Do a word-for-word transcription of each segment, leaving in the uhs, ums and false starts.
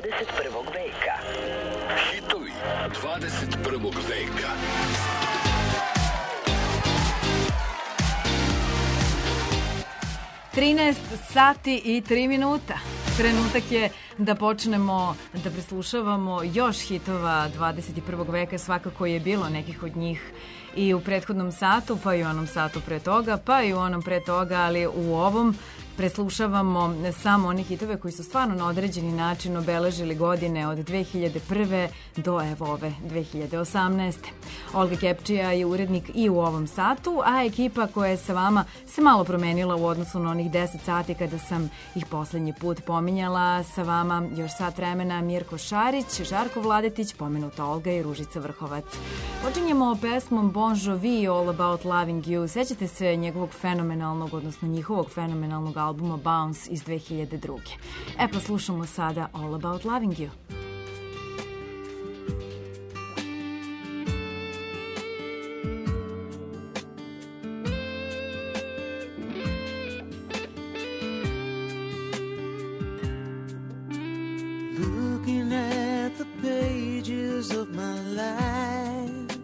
dvadeset prvog veka. Hitovi dvadeset prvog veka. trinaest sati i tri minuta. Trenutak je da počnemo da preslušavamo još hitova dvadeset prvog veka. Svakako je bilo nekih od njih i u prethodnom satu, pa i u onom satu pre toga, pa i u onom pre toga, ali u ovom preslušavamo samo one hitove koji su stvarno na određeni način obeležili godine od dve hiljade prve do evo ove dve hiljade osamnaeste. Olga Kepčija je urednik i u ovom satu, a ekipa koja je sa vama se malo promenila u odnosu na onih deset sati kada sam ih poslednji put pominjala. Sa vama još sat vremena Mirko Šarić, Žarko Vladetić, pomenuta Olga i Ružica Vrhovac. Počinjemo pesmom Bon Jovi, All About Loving You. Sećate se njegovog fenomenalnog, odnosno njihovog fenomenalnog albuma Bounce iz dve hiljade druge. E pa slušamo sada All About Loving You. Looking at the pages of my life,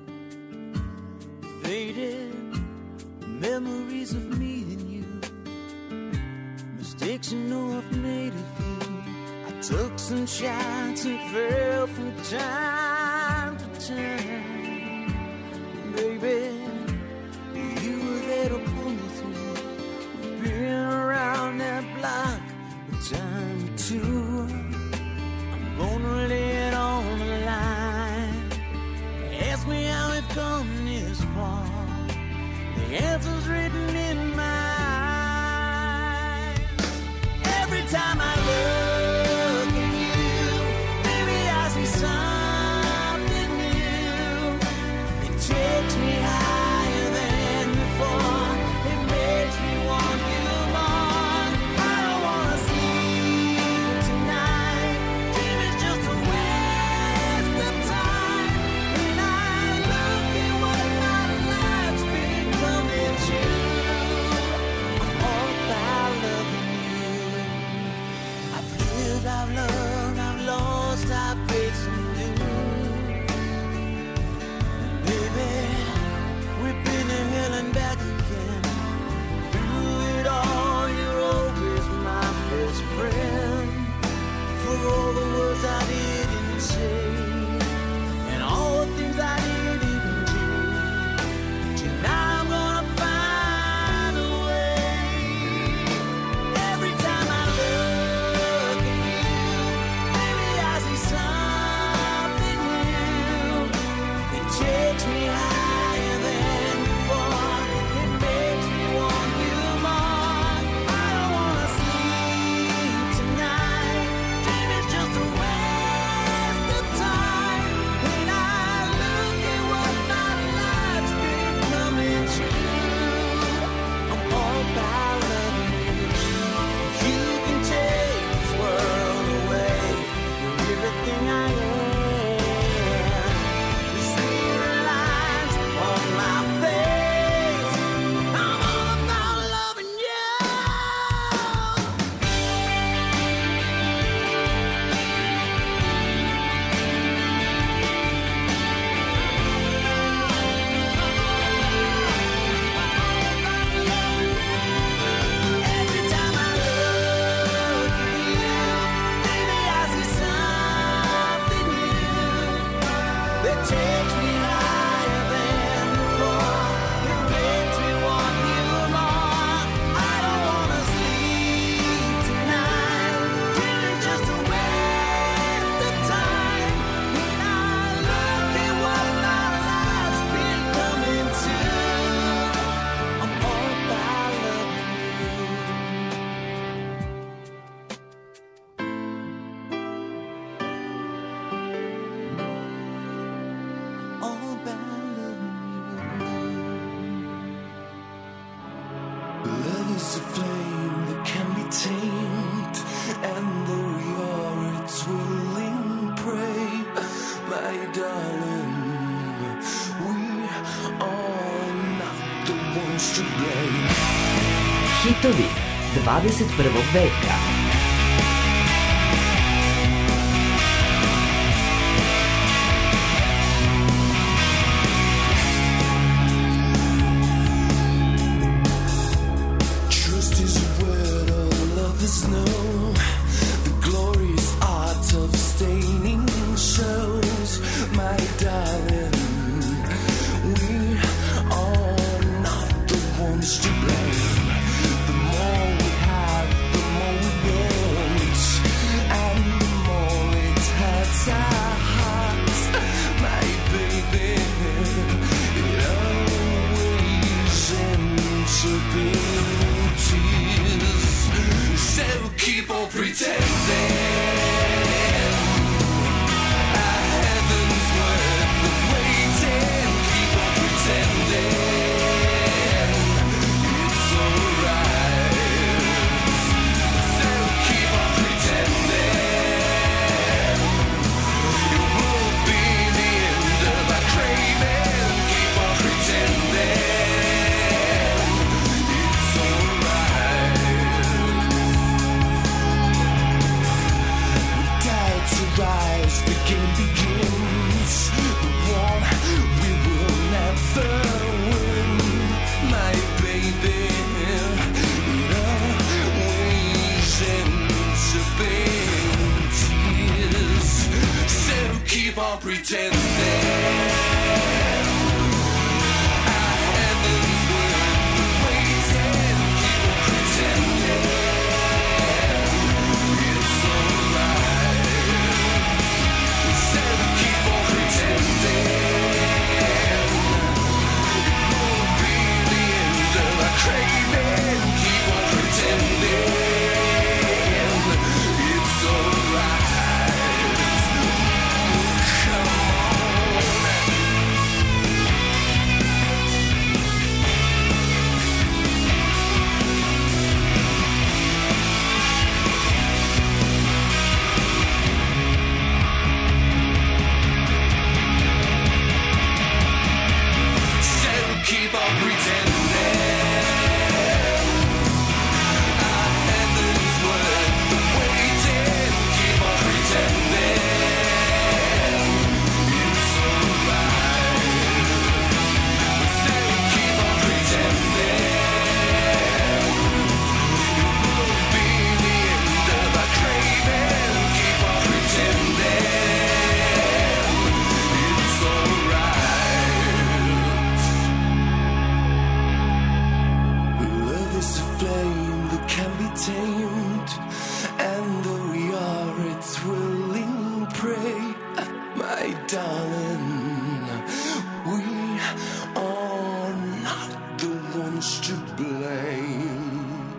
faded memories of me and you, mistakes you know I've made of you. I took some shots and fell from time to time. Baby, you were there to pull me through. Been around that block a time or two. I'm gonna lay it on the line. Ask me how we've come this far. The answer's written in my every time I look at you, baby, I see something new. It takes me higher than before. It makes me want you more. I don't wanna sleep tonight. Dream is just a waste of time. When I look at what my life's becoming to, I'm all about loving you. I've loved, I've lost, I've faced some new. Baby, we've been to hell and back again. Through it all, you're always my best friend. For all the words I didn't say, and all the things I didn't even do, tonight I'm gonna find a way. Every time I look at you, baby, I see something new. It takes me higher than before. It makes me want you more. I don't wanna sleep tonight. Dream is just a waste of time. When I look at what my life's becoming to, I'm all about loving you. You can take this world away, everything I am. You see the lines on my face. I'm all about loving you. Every time I look at you, baby, I see something new. It takes me higher than before. It makes me want you more. I don't wanna sleep tonight. Dream is just a waste of time. When I look at what my life's becoming to, I'm all about loving you. All about loving you. Love is a flame that can be tamed, and though we are its willing prey, my darling, we are not the ones to blame. Hitovi dvadeset prvog veka. on pretending. Our heavens were waiting, keep on pretending. It's alright. We said keep on pretending. It won't be the end of our craving. Keep on pretending. It's alright. Keep on pretending. Our heavens were waiting. Keep on pretending. It's alright. We say keep on pretending. It won't be the end of our craving. Keep on pretending. It's alright. Love is a flame that can be tamed, and though we are its willing prey, my darling, we are not the ones to blame.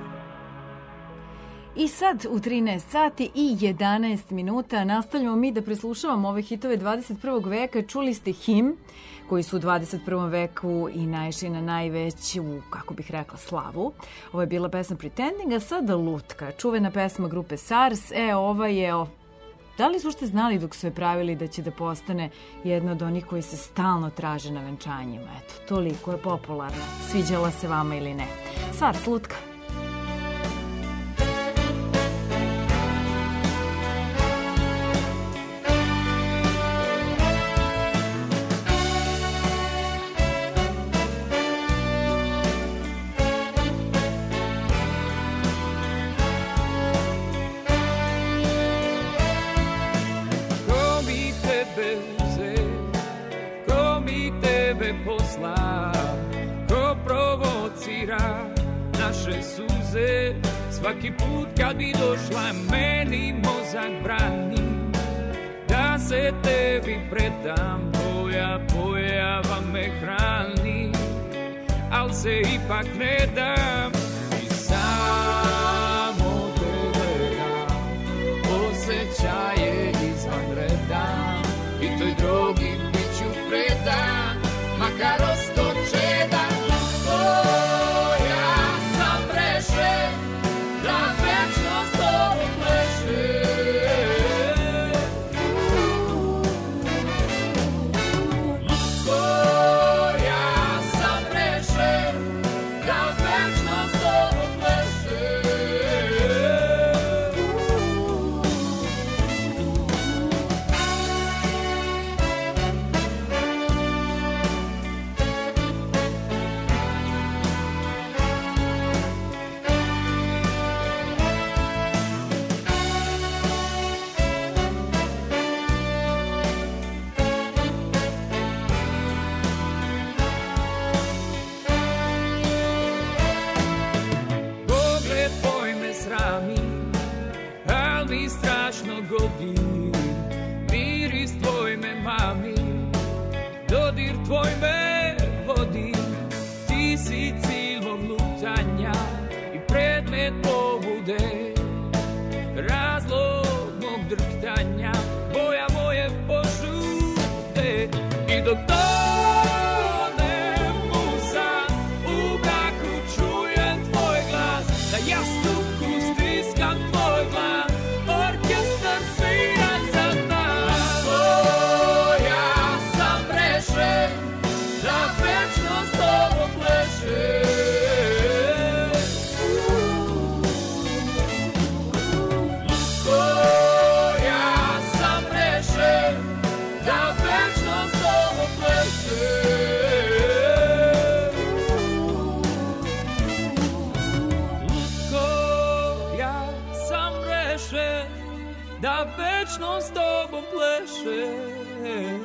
I sad u trinaest sati i jedanaest minuta nastavljamo mi da preslušavamo ove hitove dvadeset prvog veka. Čuli ste Him, koji su u dvadeset prvom veku i naišli na najveću, kako bih rekla, slavu. Ovo je bila pesma Pretending, a sada Lutka, čuvena pesma grupe SARS. E, ova je... O... Da li su ušte znali dok su je pravili da će da postane jedna od onih koji se stalno traže na venčanjima? Eto, toliko je popularna. Sviđala se vama ili ne? SARS, Lutka. Svaki put kad bi došla meni mozak brani da se tebi predam, tvoja pojava me hrani, al se ipak ne dam i samo te gledam, osjećaj je izvanredan i toj drogi bit ću predan, makar ostočedan. Da večno s tobom pleše. Lutko, ja sam rešen, da večno s tobom pleše. Miris tvoj me mami, dodir tvoj me vodi, ti si cilj mog lutanja i predmet pobude, razlog mog drhtanja, boja moje požude. I dok tonem u san, u braku čujem tvoj glas, da jastuku stiskam tvoj glas, orkestar svira za nas. O, ja sam rešen, da večno s tobom plešem. Lutko, ja sam rešen, da večno s tobom plešem. Lutko, ja sam rešen, da večno s tobom plešem.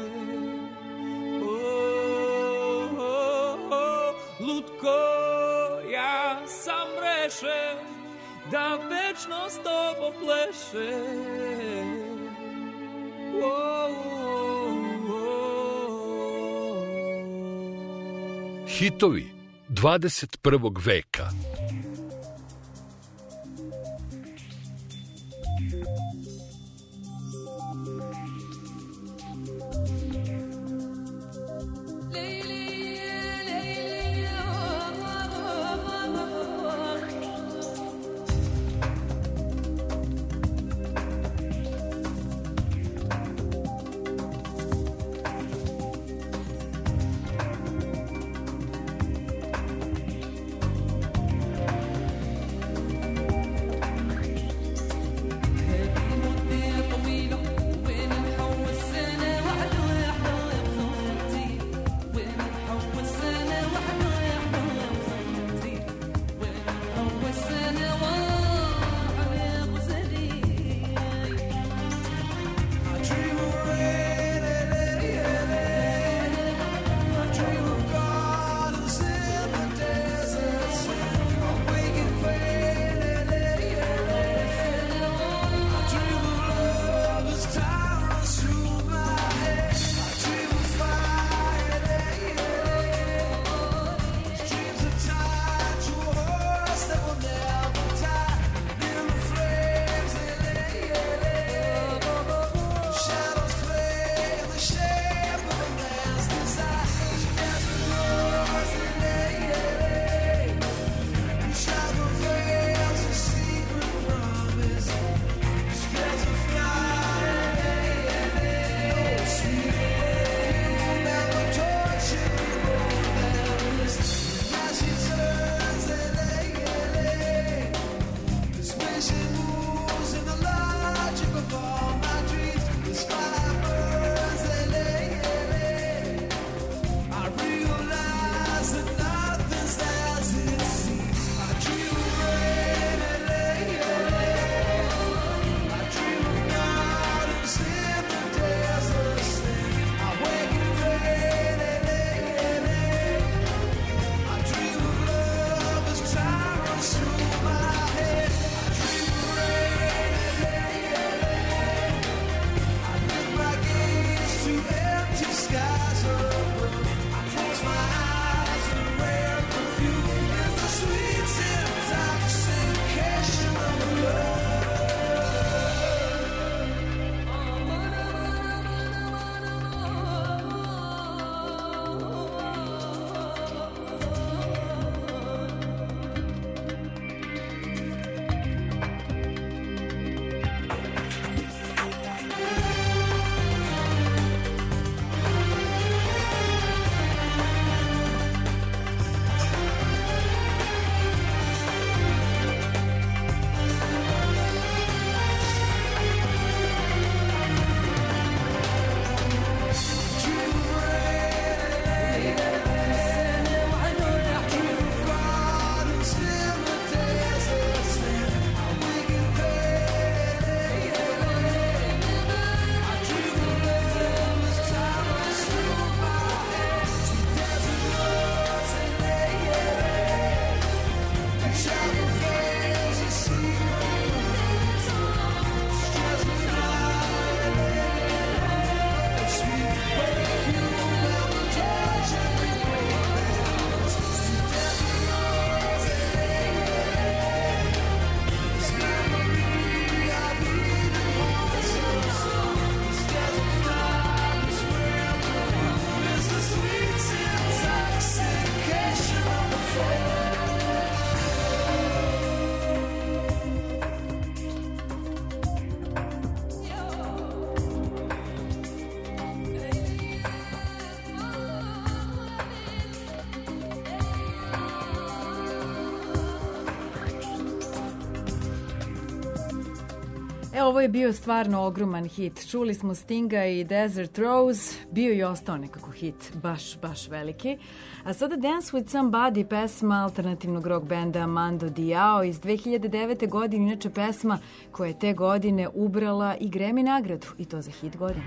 Oh, oh, oh, lutko, ja sam rešen da večno s tobom plešem. Oh, oh, oh. Hitovi dvadeset prvog veka. Kad E, ovo je bio stvarno ogroman hit. Čuli smo Stinga i Desert Rose, bio i ostao nekako hit, baš, baš veliki. A sada Dance with Somebody, pesma alternativnog rock benda Mando Diao iz dve hiljade devete. godine, inače pesma koja je te godine ubrala i Grammy nagradu, i to za hit godine.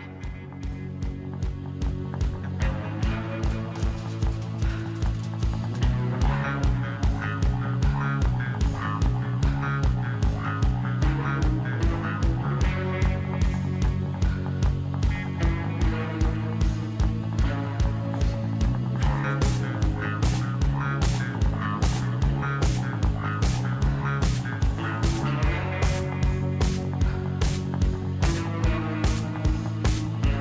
Thank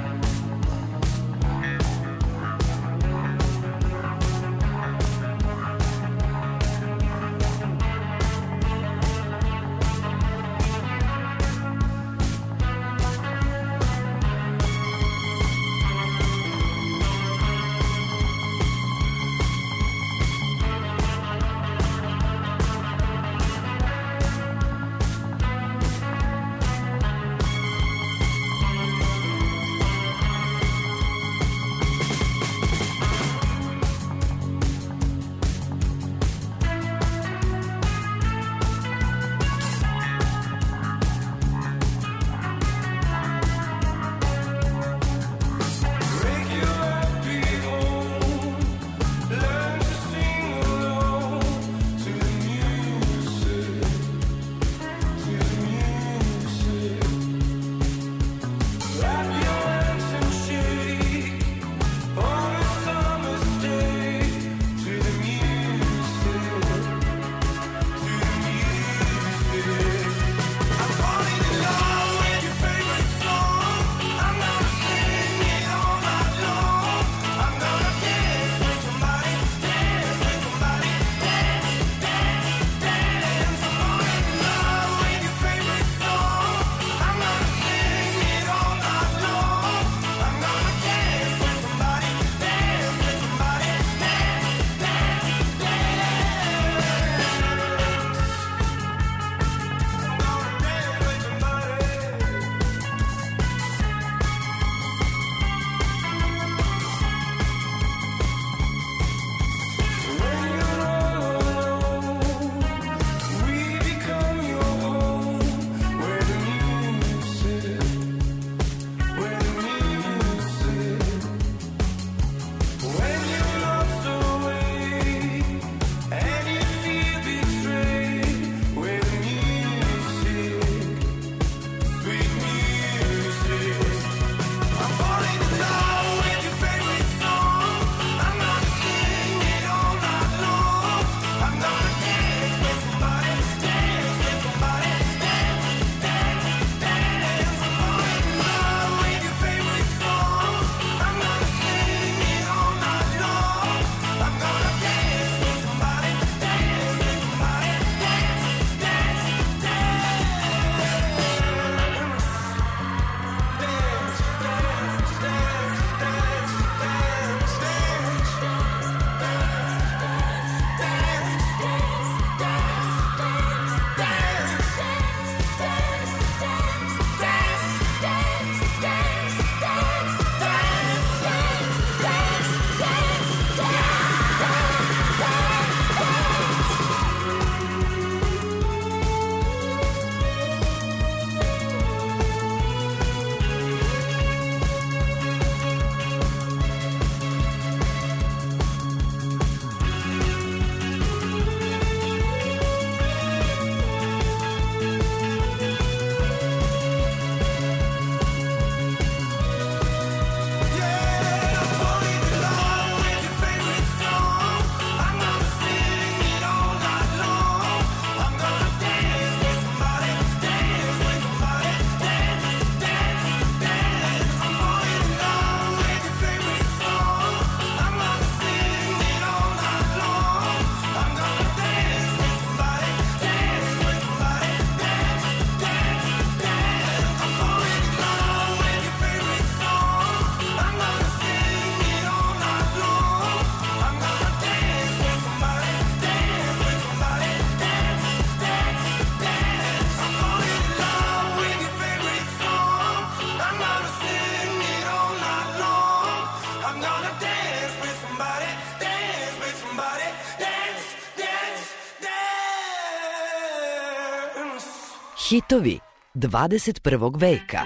Hitovi dvadeset prvog veka.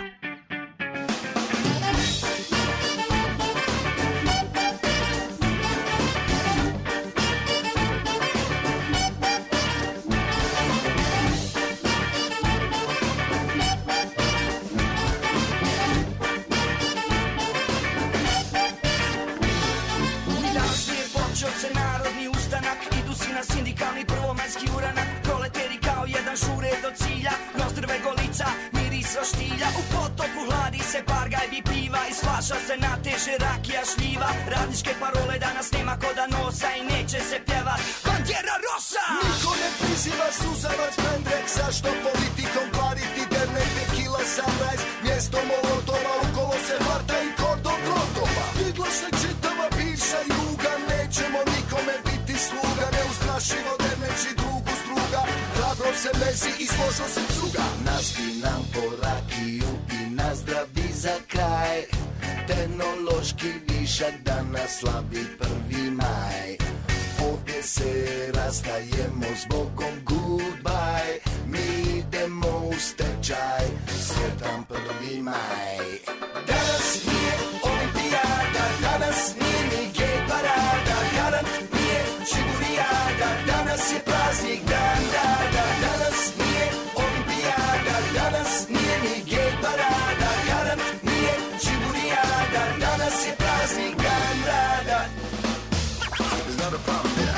Danas nije počeo se narodni ustanak, idu si na sindikalni prvomajski uranak. Proleteri kao jedan žure do cilja, nostrve golica, miris roštilja. U potoku hladi se bar gajbi piva, iz flaša se nateže rakija šljiva. Radničke parole danas nema ko da nosa i neće se pjevat Bandera Rosa. Niko ne priziva suzavac pendrek, zašto politikom kvariti dernek? Tequila sunrise, mjesto molotova, u kolo se vrta i kordon protova. Diglo se čitava bivša juga, nećemo nikome biti sluga. Neustrašivo derneći drugu struga, hrabro se mezi i složo se cuga. Naspi nam po rakiju i nazdravi za kraj, tehnološki višak danas slavi prvi maj. Ovdje se rastajemo s Bogom, goodbye. Mi idemo u stečaj, sretan prvi maj. Danas nije olimpijada, danas nije ni gej parada, garant nije čigurijada, danas je praznik dan, da, da. Danas nije olimpijada, danas nije ni gej parada, garant nije čigurijada, danas je praznik dan, rada. There's not a problem there.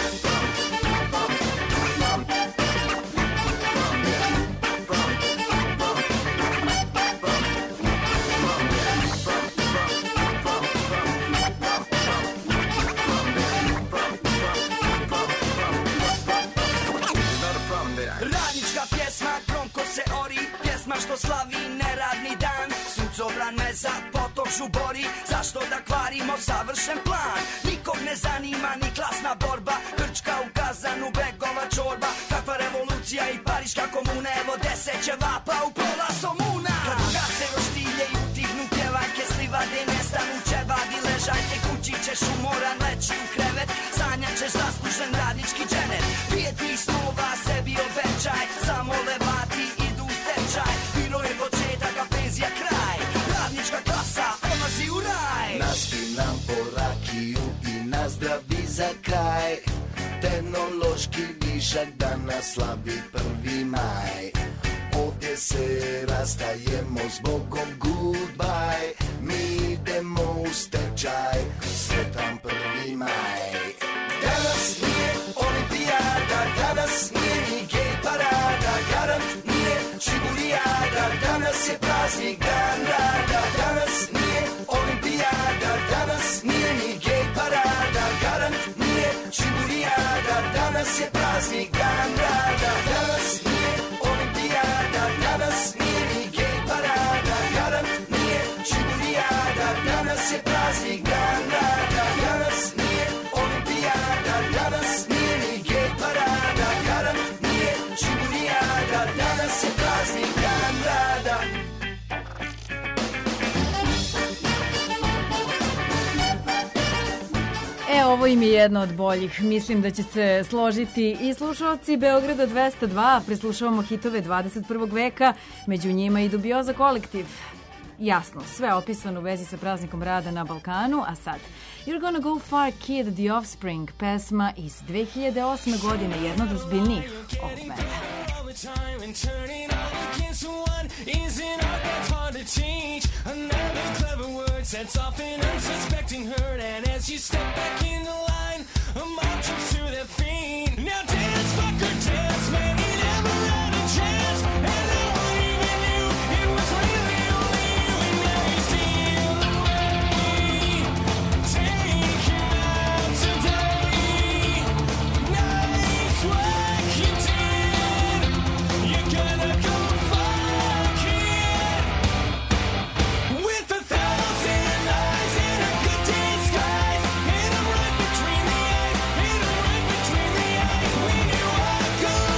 Radnička pjesma, kromko se ori, pjesma što slavi neradni dan. Suncobran me za potom žubori, zašto da kvarimo savršen plan? Nikog ne zanima ni klasna borba, Grčka u kazanu, begova čorba. Kakva revolucija i pariška komuna, evo deset ćevapa u pola somuna. Kad se roštilje i utihnu pjevajke, slivade nestanu ćevadi, ležajke, kući ćeš umoran leći u krevet, sanjat ćeš zaslužen radnički dženet. Pijeti snova sebi obećaj, samo levati idu u stečaj. Biro je početak, a penzija kraj, radnička klasa odlazi u raj. Naspi nam po rakiju i nazdravi za kraj, tehnološki višak danas slavi prvi maj. Ovdje se rastajemo s Bogom, goodbye. Mi idemo u stečaj, sretan prvi maj. Danas nije olimpijada, danas nije ni gej parada, garant nije čigurijada, danas je praznik dan, rada. Danas nije olimpijada, danas nije ni gej parada, garant nije čigurijada, danas je praznik dan, rada. Danas nije olimpijada, danas nije ni gej parada, garant nije čigurijada, danas je praznik dan, rada. Danas nije olimpijada, danas nije ni gej parada, garant nije čigurijada, danas je praznik dan, rada. E, ovo im je jedno od boljih. Mislim da će se složiti i slušalci Beograda dvesta dva. Preslušavamo hitove dvadeset prvog veka, među njima i Dubioza kolektiv. Jasno, sve opisano u vezi sa praznikom rada na Balkanu, a sad You're Gonna Go Far Kid, The Offspring, pesma iz dve hiljade osme. godine, jedna od ozbiljnijih ovog benda. Time and turning all against one is an art that's hard to change. Another clever word sets off an unsuspecting hurt, and as you step back in the line, a mob jumps to their feet. Now dance, fucker, dance, man, you never had a chance, and no one even knew it was really only you, and now you steal away. Take you out today. Nice work you did. You're gonna go far, kid. With a thousand eyes and a good disguise, and I'm right between the eyes, and I'm right between the eyes. When you walk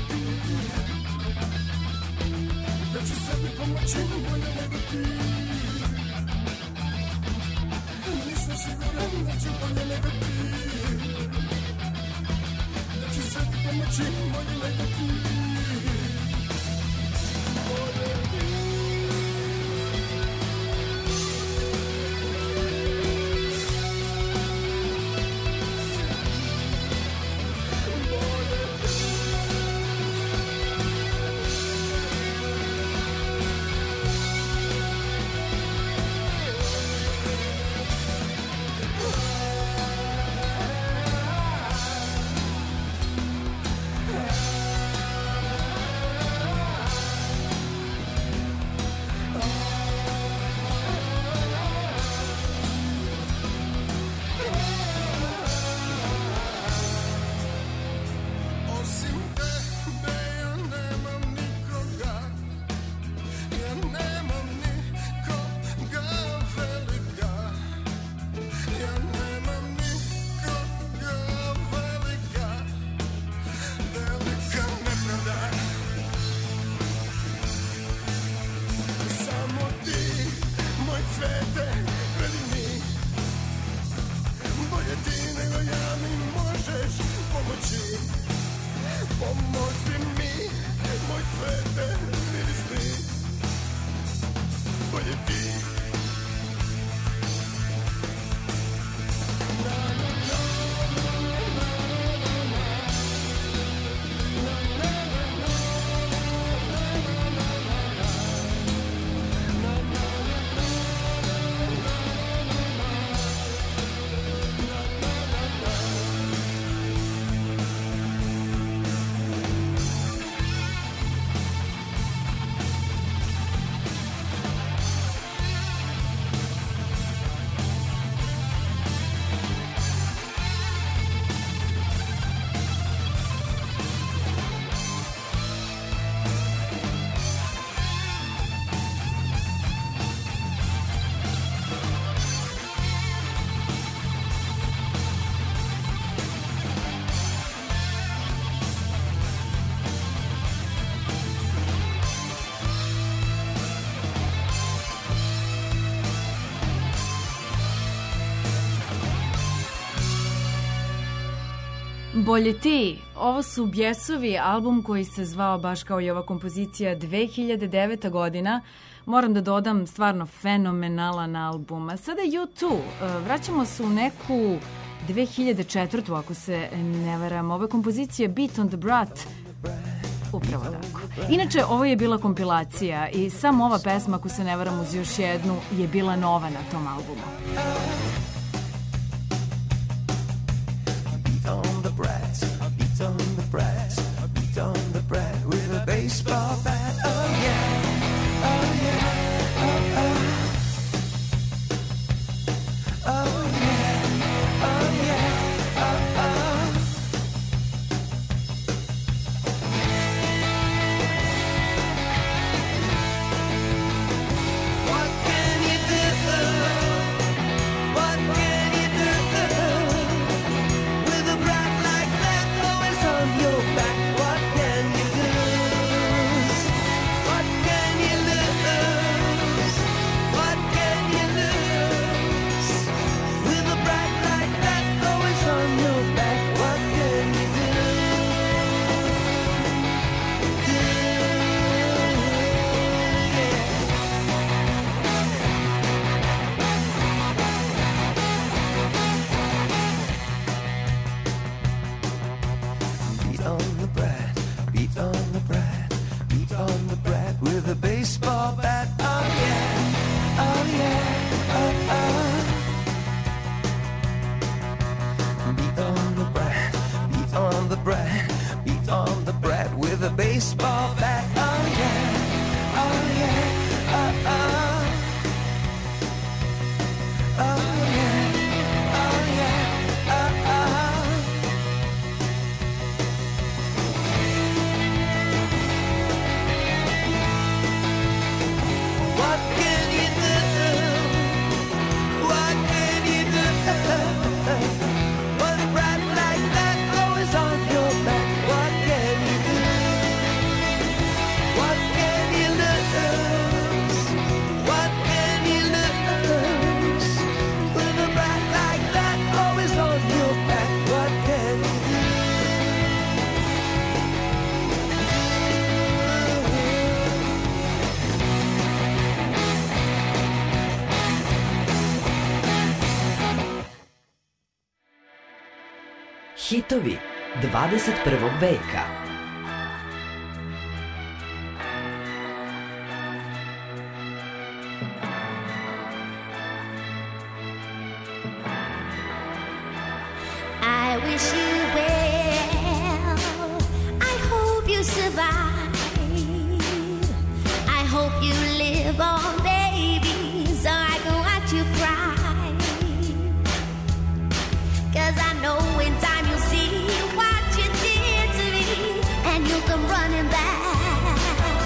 ti, da ću sebi pomoći bolje nego ti. Nisam siguran da ću bolje nego ti, da ću sebi pomoći bolje nego ti. Bolje ti. Osim tebe ja nemam nikoga, ja nemam nikoga velika, ja nemam nikoga velika, velika nepravda. Samo ti, moj cvete, predivni, bolje ti nego ja mi možeš pomoći. Pomozi mi, moj cvete, mirisni, bolje ti. Bolje ti, ovo su Bjesovi, album koji se zvao baš kao i ova kompozicija dve hiljade deveta godina. Moram da dodam, stvarno fenomenalan album. A sada U dva, vraćamo se u neku dve hiljade četvrtu ako se ne varam. Ove kompozicije Beat on the Brat, upravo tako. Inače, ovo je bila kompilacija i samo ova pesma, ako se ne varam uz još jednu, je bila nova na tom albumu. On the brat, a beat on the brat, a beat on the brat with a baseball bat. Oh yeah, oh yeah, oh oh, oh yeah, oh yeah, oh oh. What can you do? What can you do? With a brat like that always on your back, what can you lose? What can you lose? What can you lose? With a brat like that always on your back, what can you do? Do, Beat on the brat, beat on the brat, beat on the brat with a baseball bat. Oh yeah, oh yeah, oh oh. Beat on the brat, beat on the brat, beat on the brat with a baseball bat. Oh yeah, oh yeah, oh oh. Oh yeah, oh yeah, oh oh. What can you do? What can you do? With a brat like that always on your back, what can you do? Hitovi dvadeset prvog veka. I wish you well. I hope you survive. I hope you live on, baby, so I can watch you cry. 'Cause I know in time you'll see what you did to me, and you'll come running back.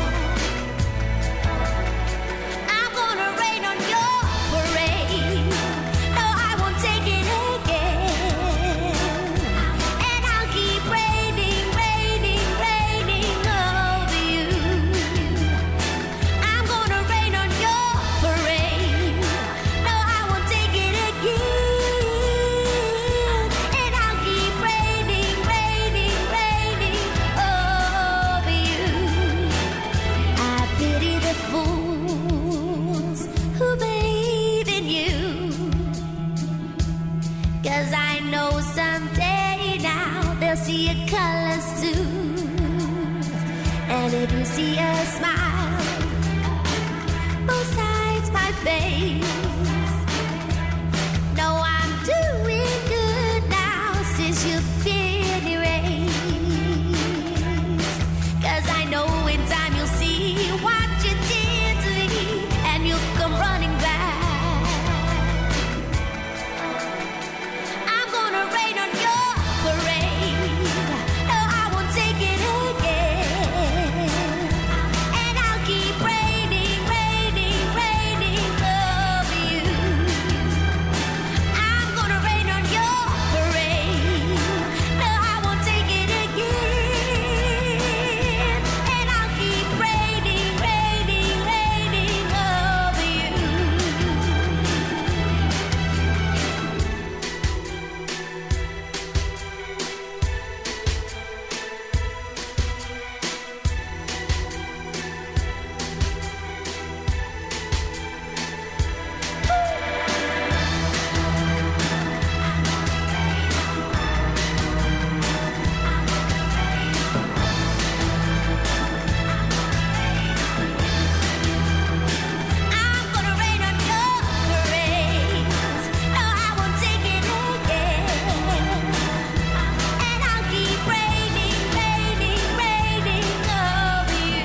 I'm gonna rain on your parade. No, I won't take it again. And I'll keep raining, raining, raining over you. I'm gonna rain on your parade. No, I won't take it again. And I'll keep raining, raining, raining over you. I pity the fools who believe in you. 'Cause I know someday now they'll see your colors too. And if you see a smile besides my face, know I'm doing good now since you've been erased. 'Cause I know in time you'll see what you did to me, and you'll come running back. I'm gonna rain on your parade. No, I won't take it again. And I'll keep raining, raining, raining over you. I'm gonna rain on your parade. No, I won't take it again. And I'll keep raining, raining, raining over you. I'm gonna rain on your parade. No, I won't take it again. And I'll keep raining, raining, raining over you.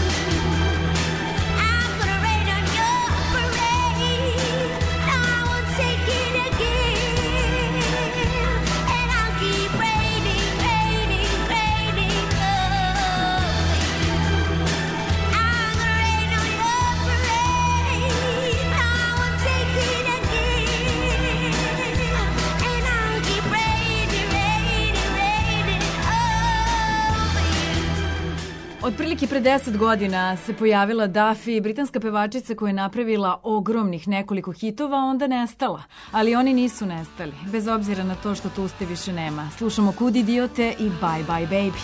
I'm gonna rain on your parade. No, I won't take it again. And I'll keep raining, raining, raining over you. I'm gonna rain on your parade. No, I won't take it again. And I'll keep raining, raining, raining over you. Otprilike pre deset godina se pojavila Duffy, britanska pevačica koja je napravila ogromnih nekoliko hitova, onda nestala. Ali oni nisu nestali, bez obzira na to što tuste više nema. Slušamo Kud idiote i Bye Bye Baby.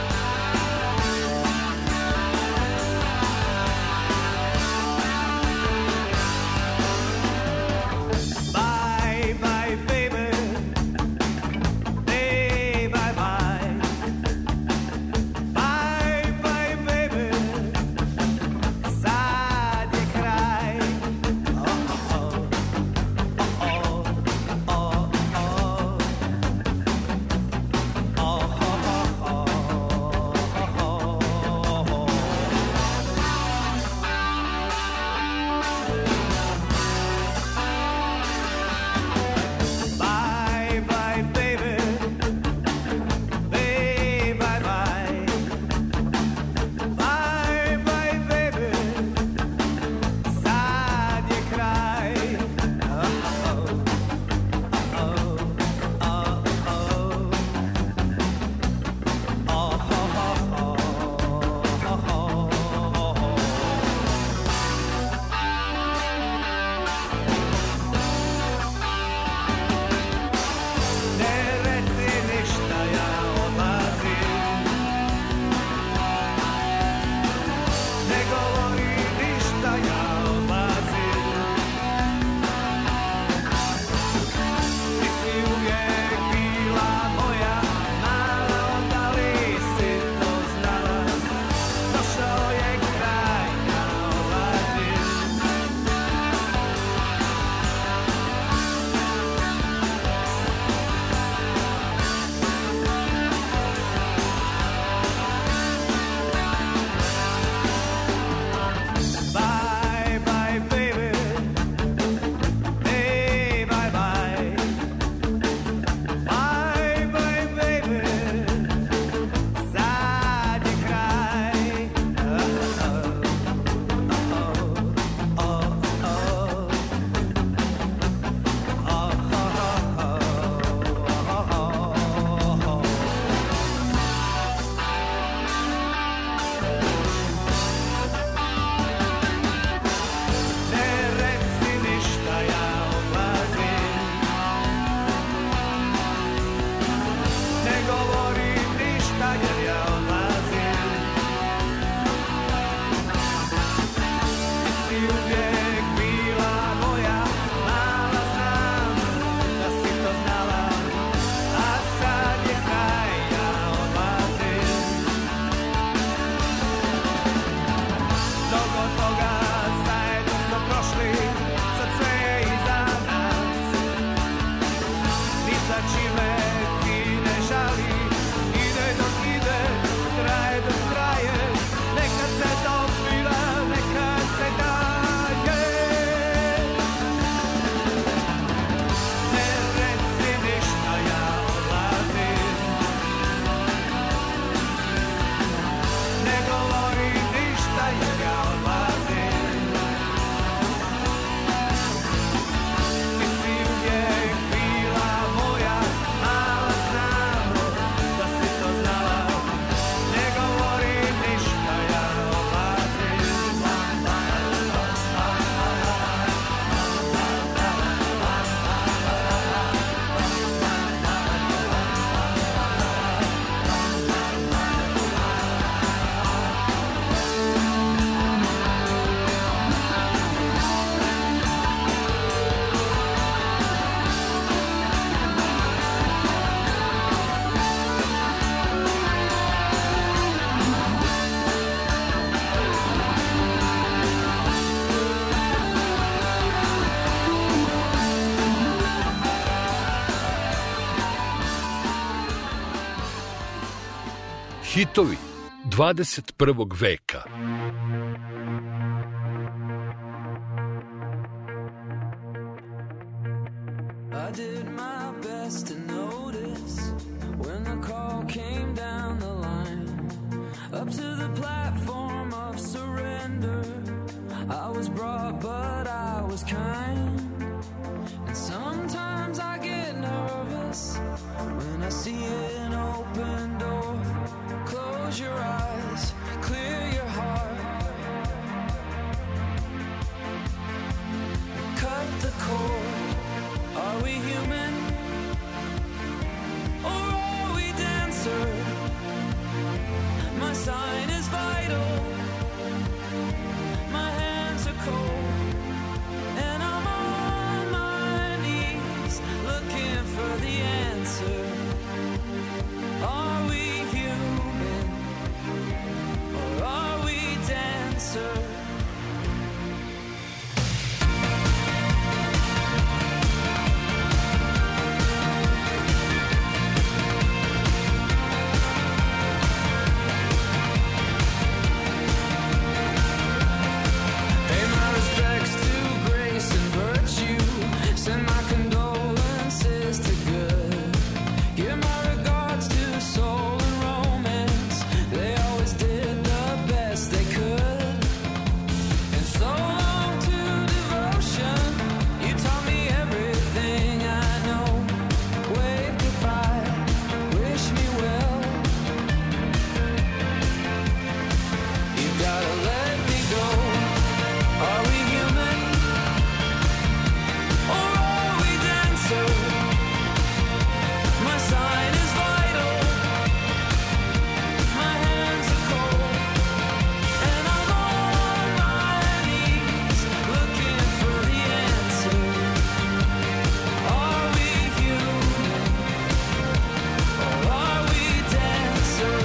Bye bye baby, hey bye bye, bye bye baby, sad je kraj. Oh oh oh oh oh oh oh oh oh. Hitovi dvadeset prvog veka. I did my best to notice when the call came down the line up to the platform of surrender. I was brought, but I was kind. And sometimes I get nervous when I see an open door. Close your eyes, clear your heart, cut the cord. Are we human, or are we dancer? My sign is vital, my hands are cold, and I'm on my knees looking for the answer. Are we human, or are we dancer? Send my condolences to good. Give my regards to soul and romance. They always did the best they could. And so long to devotion. You taught me everything I know. Wave goodbye, wish me well. You gotta let me go. Are we human? My sign is vital, my hands are cold, and I'm on my knees looking for the answer. Are we human, or are we dancer?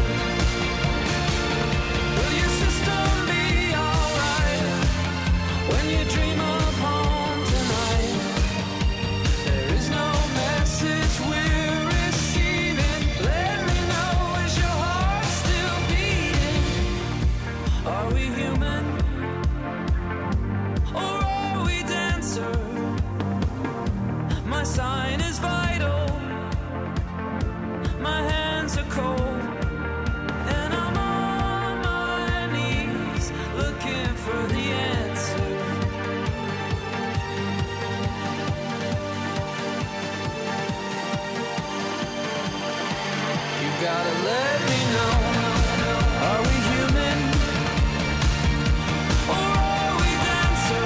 Will your system be alright when you dream of home tonight? There is no message we're receiving. Let me know, is your heart still beating? Are we human, or are we dancer? My sign is vital, my hands are cold, and I'm on my knees looking for the answer. Gotta let me know. Are we human, or are we dancer?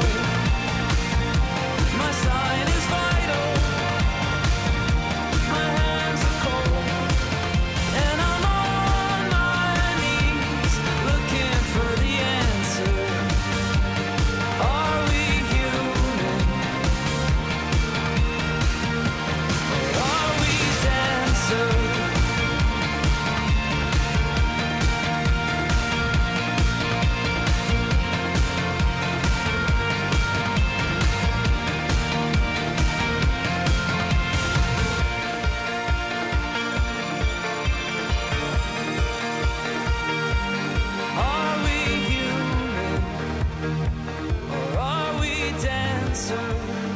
My sign is vital, my hands are cold, and I'm on my knees looking for the answer. Are we human, or are we dancer? Are we human, or are we dancer?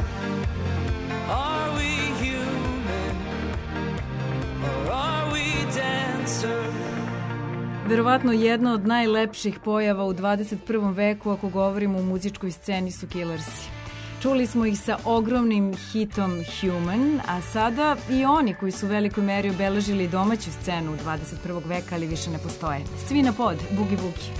Are we human, or are we dancer? Verovatno jedna od najlepših pojava u dvadeset prvom veku ako govorimo o muzičkoj sceni su Killersi. Čuli smo ih sa ogromnim hitom Human, a sada i oni koji su u velikoj meri obeležili domaću scenu dvadeset prvog veka, ali više ne postoje. Svi na pod, Bugi Bugi.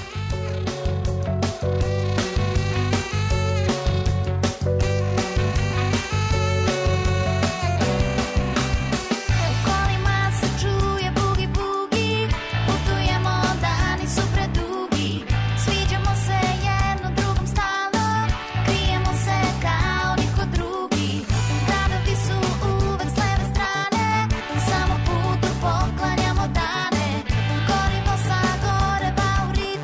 Kolima se čuje bugi bugi, putujemo, dani su predugi, sviđamo se jedno drugom stalno, krijemo se kao niko drugi, gradovi su uvek s leve strane, samo putu poklanjamo dane, gorivo sa gore pa u ritam.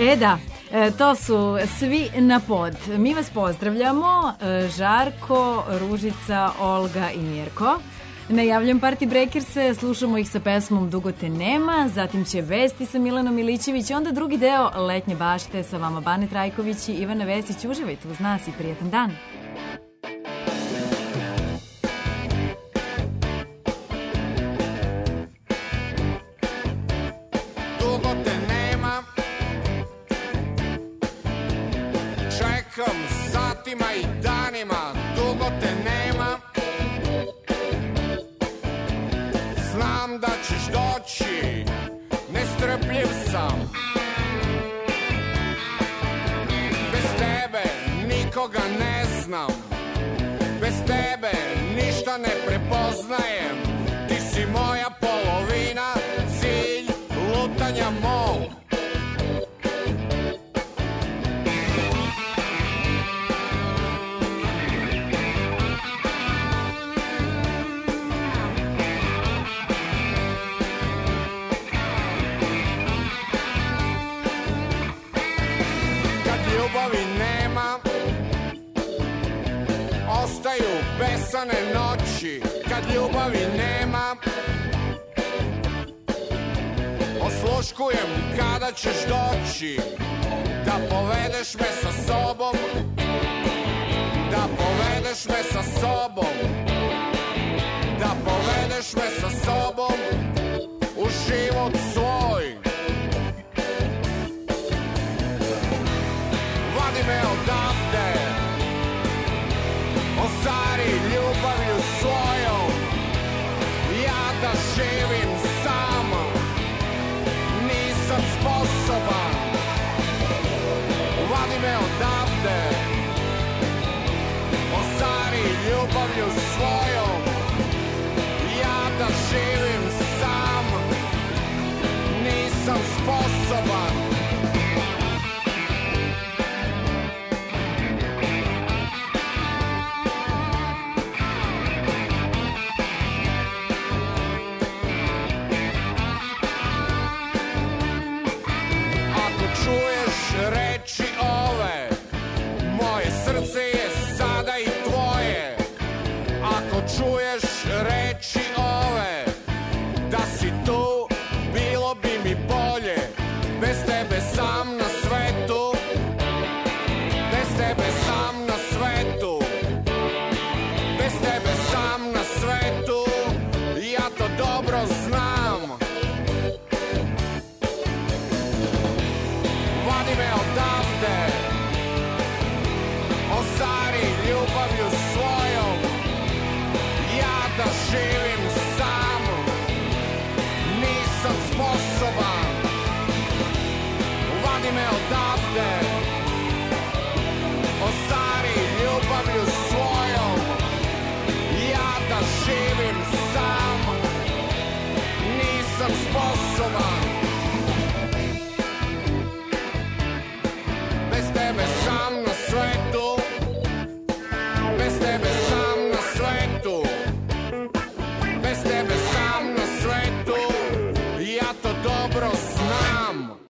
E da, e, to su svi na pod. Mi vas pozdravljamo, e, Žarko, Ružica, Olga i Mirko. Najavljam Party Breakers-e, slušamo ih sa pesmom Dugo te nema, zatim će Vesti sa Milanom Milićević, onda drugi deo Letnje bašte sa vama Bane Trajković i Ivana Vesić. Uživajte uz nas i prijetan dan. Dugo te nema, čekam satima i danima, dugo te nema. Znam da ćeš doći, nestrpljiv sam. Bez tebe nikoga ne znam, bez tebe ništa ne prepoznajem. Ti si moja polovina, cilj lutanja mog. Ljubavi nema, ostaju besane noći. Kad ljubavi nema, osluškujem kada ćeš doći, da povedeš me sa sobom, da povedeš me sa sobom, da povedeš me sa sobom u život svoj. Vadi me odavde, ostari ljubavlju svojom, ja da živim sam, nisam sposoban. Vadi me odavde, ostari ljubavlju svojom, ja da živim sam, nisam sposoban. Reči ove, moje srce je sada i tvoje. Ako čuješ reči ove, da si tu, bilo bi mi bolje. Bez tebe sam na svetu, bez tebe sam na svetu, bez tebe sam na svetu, ja to dobro znam. Vadi me odavde, ostari ljubavlju svojom, ja da živim sam, nisam sposoban. Vadi me odavde, ostari ljubavlju svojom, ja da živim sam, nisam sposoban.